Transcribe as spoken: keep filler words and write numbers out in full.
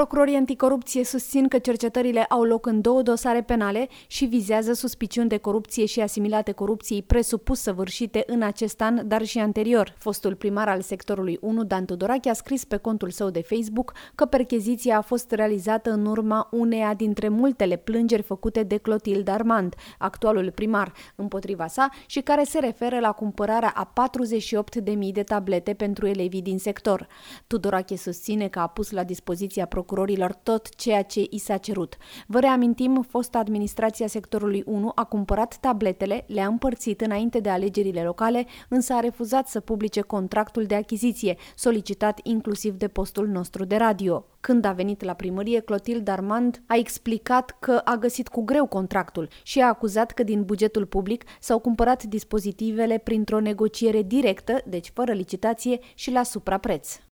Procurorii anticorupție susțin că cercetările au loc în două dosare penale și vizează suspiciuni de corupție și asimilate corupției presupus săvârșite în acest an, dar și anterior. Fostul primar al sectorului unu, Dan Tudorache, a scris pe contul său de Facebook că percheziția a fost realizată în urma uneia dintre multele plângeri făcute de Clotilde Armand, actualul primar, împotriva sa și care se referă la cumpărarea a patruzeci și opt de mii de tablete pentru elevii din sector. Tudorache susține că a pus la dispoziția procurorilor tot ceea ce i s-a cerut. Vă reamintim, fosta administrația sectorului unu a cumpărat tabletele, le-a împărțit înainte de alegerile locale, însă a refuzat să publice contractul de achiziție, solicitat inclusiv de postul nostru de radio. Când a venit la primărie, Clotilde Armand a explicat că a găsit cu greu contractul și a acuzat că din bugetul public s-au cumpărat dispozitivele printr-o negociere directă, deci fără licitație și la suprapreț.